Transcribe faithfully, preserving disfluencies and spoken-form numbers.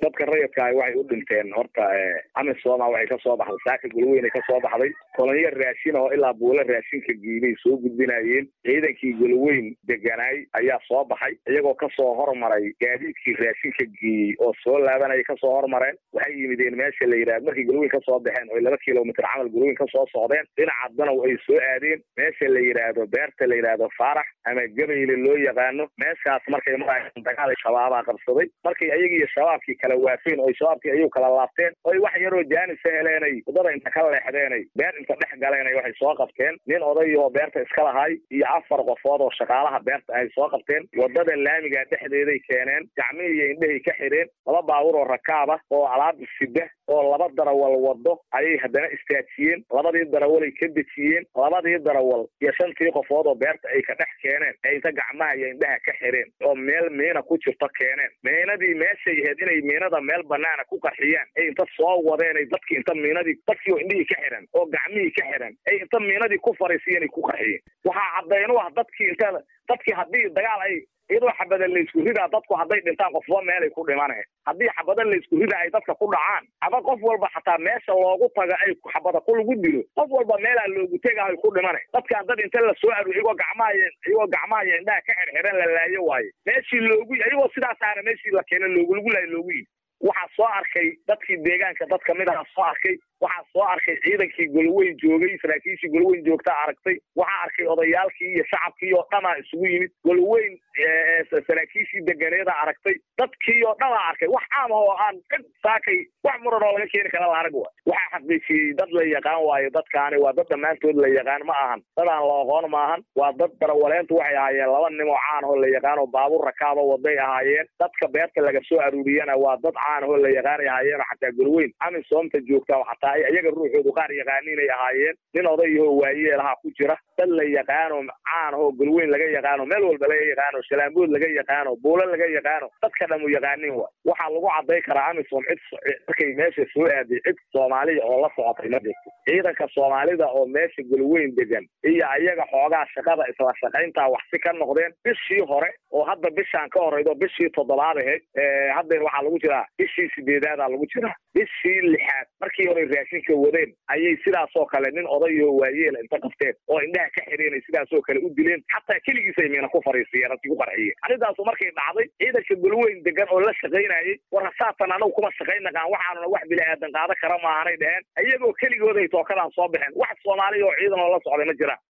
dadka rayidka ah waxay u dhinteen horta amisom waxay ka soo baxday saaka golweyn ka soo baxday kolonyo raashin oo ilaa buula raashinka giibay soo gudbinayeen ciidankii golweyn deganay ayaa soo baxay iyagoo ka soo hormaray gaadiidkii raashinka giibay oo soo laabanay ka soo hormareen waxay yimideen meesha la yiraahdo markii golweyn ka soo baxeen oo laba kiiloomitir camal golweyn ka soo socdeen dhinaca danaw ay soo aadeen meesha la yiraahdo beerta la yiraahdo faarax ama gabayl loo yaqaano meeshaas markay marayaan dagaal shabaab qabsaday markay ayagii shabaabkii kala waafeen oo shabaabkii ayuu kala laabteen oo wax yaroo jaanis heeleenay wadada inta kala leexdeenay beer inta dhex galeenay waxay soo qabteen nin oday oo beerta iska lahay iyo afar qofood oo shaqaalaha beerta ay soo qabteen wadada laamiga dhexdeeday keeneen gacmihii iyo indhahay ka xireen laba baabuur oo rakaab ah oo alaab sida oo laba darawal wado ayay haddana istaajiyeen labadii darawal ay ka dejiyeen labadii darawal iyo shantii qofood oo beerta ay ka dhex keeneen ay inta gacmaha iyo indhaha ka xireen oo meel meena ku jirto keeneen meenadii meeshay ahayd inay meenada meel banaana ku qarxiyaan ay inta soo wadeen ay dadkii inta meenadii dadkii oo indhihii ka xiran oo gacmihii ka xiran ay inta meenadii ku fariisiyeen ay ku qarxiyeen waxaa caddayn u ah dadkii inta dadkii haddii dagaal ay iyadoo xabada la isku ridaa dadku hadday dhintaan qofba meel ay ku dhimaneen haddii xabada la isku ridaa ay dadka ku dhacaan ama qof walba xataa meesha loogu taga ay xabada ku lagu dilo qof walba meelaa loogu tegahay ku dhimaneen dadkaan dad inta la soo aru iyagoo gacmaha iyagoo gacmaha iyo indhaha ka xirxiran la laayo waaye meeshii loogu iyagoo sidaas aana meeshii la keenay loogu lagu laayo loogu yimi waxaa soo arkay dadkii deegaanka dad kamid ah soo arkay waxaa soo arkay ciidankii golweyn joogay saraakiishii golweyn joogta aragtay waxaa arkay odayaalkii iyo shacabkii oo dhamaa isugu yimid golweyn saraakiishii deganeeda aragtay dadkii oo dhamaa arkay wax caam oo aan cid saakay wax muran oo laga keeni kara la arag wa waxaa xaqiijiyey dad la yaqaan waayo dadkaani waa dad dhammaantood la yaqaan ma ahan dad aan la aqoon maahan waa dad darawaleentu waxay ahaayeen laba nin oo caan oo la yaqaan oo baabuur rakaaba waday ahaayeen dadka beerta laga soo aruuriyana waa dad caan oo la yaqaan ahaayeen xataa golweyn amisomta joogta xataa iyaga ruuxoodu qaar yaqaaniinay ahaayeen nin odayahoo waayeelaha ku jira dad la yaqaano caan oo golweyn laga yaqaano meel walba laga yaqaano shalaambood laga yaqaano buulo laga yaqaano dadka dhamu yaqaanin wa waxaa lagu caday karaa amisom cid markay meesha soo aaday cid soomaaliya oo la socotay ma jirto ciidanka soomaalida oo meesha golweyn degan iyo ayaga xoogaa shaqada isla shaqayntaa waxsi ka noqdeen bishii hore oo hadda bishaan ka horeydo bishii toddobaad ahayd hadda waxaa lagu jiraa bishii sideedaada lagu jiraa bishii lixaad markii hore raashinka wadeen ayay sidaasoo kale nin odayoo waayeela inta qabteen oo indhaha ka xireenay sidaasoo kale u dileen xataa keligiis ay meena ku fariisiyeen rati ku qarxiyeen arintaasu markay dhacday ciidanka golweyn degan oo la shaqaynayay war hasaatan anagu kuma shaqayn naqaan waxaanuna wax bini aadan qaada kara maahanay dheheen iyagoo keligooday tookadan soo baxeen wax soomaaliya oo ciidan oo la socday ma jiraan